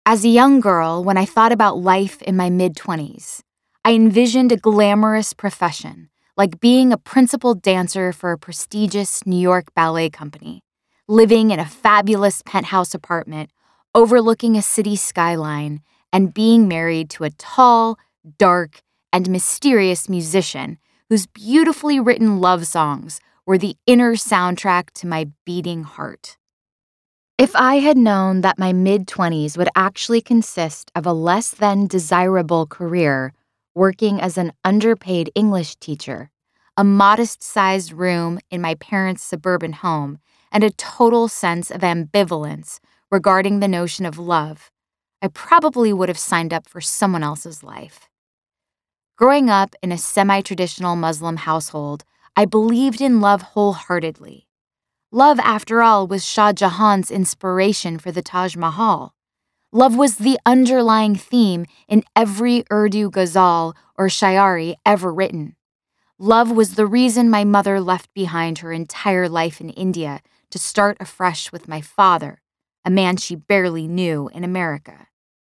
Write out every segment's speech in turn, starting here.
As a young girl, when I thought about life in my mid-20s, I envisioned a glamorous profession, like being a principal dancer for a prestigious New York ballet company, living in a fabulous penthouse apartment overlooking a city skyline, and being married to a tall, dark, and mysterious musician whose beautifully written love songs were the inner soundtrack to my beating heart. If I had known that my mid-20s would actually consist of a less than desirable career working as an underpaid English teacher, a modest-sized room in my parents' suburban home, and a total sense of ambivalence regarding the notion of love, I probably would have signed up for someone else's life. Growing up in a semi-traditional Muslim household, I believed in love wholeheartedly. Love, after all, was Shah Jahan's inspiration for the Taj Mahal. Love was the underlying theme in every Urdu ghazal or shayari ever written. Love was the reason my mother left behind her entire life in India to start afresh with my father, a man she barely knew in America.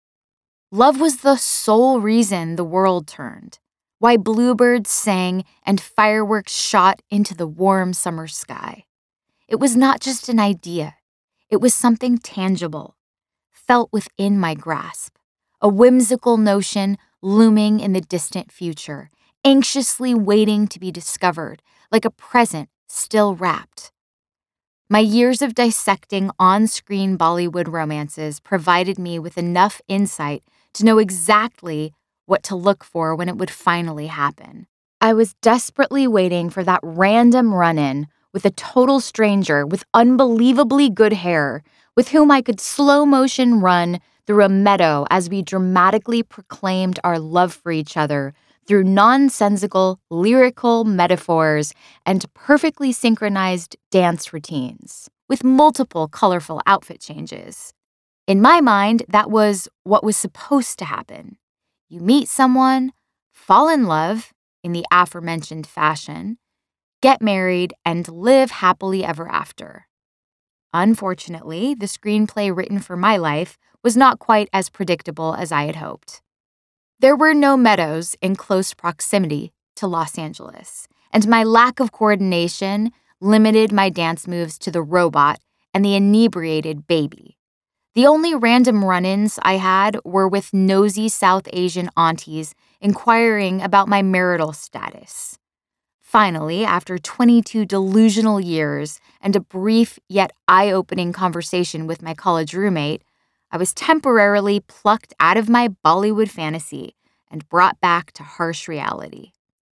Love was the sole reason the world turned, why bluebirds sang and fireworks shot into the warm summer sky. It was not just an idea. It was something tangible, felt within my grasp, a whimsical notion looming in the distant future, anxiously waiting to be discovered, like a present still wrapped. My years of dissecting on-screen Bollywood romances provided me with enough insight to know exactly what to look for when it would finally happen. I was desperately waiting for that random run-in with a total stranger with unbelievably good hair, with whom I could slow-motion run through a meadow as we dramatically proclaimed our love for each other through nonsensical, lyrical metaphors and perfectly synchronized dance routines, with multiple colorful outfit changes. In my mind, that was what was supposed to happen. You meet someone, fall in love, in the aforementioned fashion, get married, and live happily ever after. Unfortunately, the screenplay written for my life was not quite as predictable as I had hoped. There were no meadows in close proximity to Los Angeles, and my lack of coordination limited my dance moves to the robot and the inebriated baby. The only random run-ins I had were with nosy South Asian aunties inquiring about my marital status. Finally, after 22 delusional years and a brief yet eye-opening conversation with my college roommate, I was temporarily plucked out of my Bollywood fantasy and brought back to harsh reality.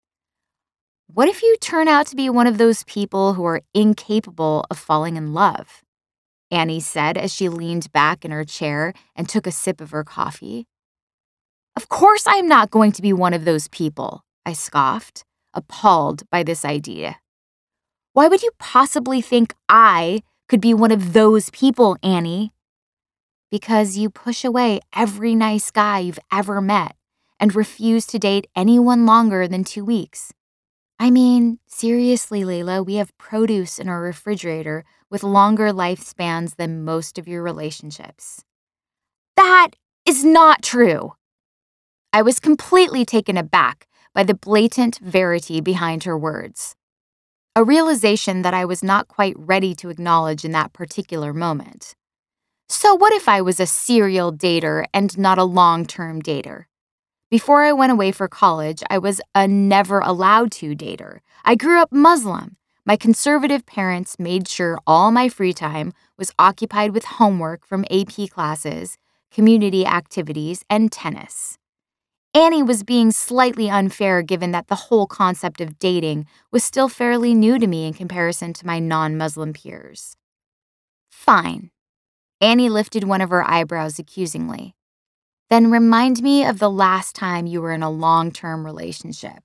What if you turn out to be one of those people who are incapable of falling in love? Annie said as she leaned back in her chair and took a sip of her coffee. Of course I'm not going to be one of those people, I scoffed, appalled by this idea. Why would you possibly think I could be one of those people, Annie? Because you push away every nice guy you've ever met and refuse to date anyone longer than 2 weeks. I mean, seriously, Layla, we have produce in our refrigerator with longer lifespans than most of your relationships. That is not true. I was completely taken aback by the blatant verity behind her words, a realization that I was not quite ready to acknowledge in that particular moment. So what if I was a serial dater and not a long-term dater? Before I went away for college, I was a never-allowed-to dater. I grew up Muslim. My conservative parents made sure all my free time was occupied with homework from AP classes, community activities, and tennis. Annie was being slightly unfair given that the whole concept of dating was still fairly new to me in comparison to my non-Muslim peers. Fine. Annie lifted one of her eyebrows accusingly. Then remind me of the last time you were in a long-term relationship.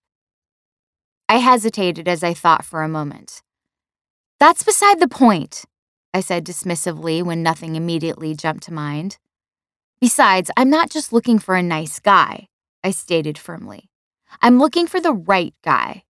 I hesitated as I thought for a moment. That's beside the point, I said dismissively when nothing immediately jumped to mind. Besides, I'm not just looking for a nice guy, I stated firmly. I'm looking for the right guy,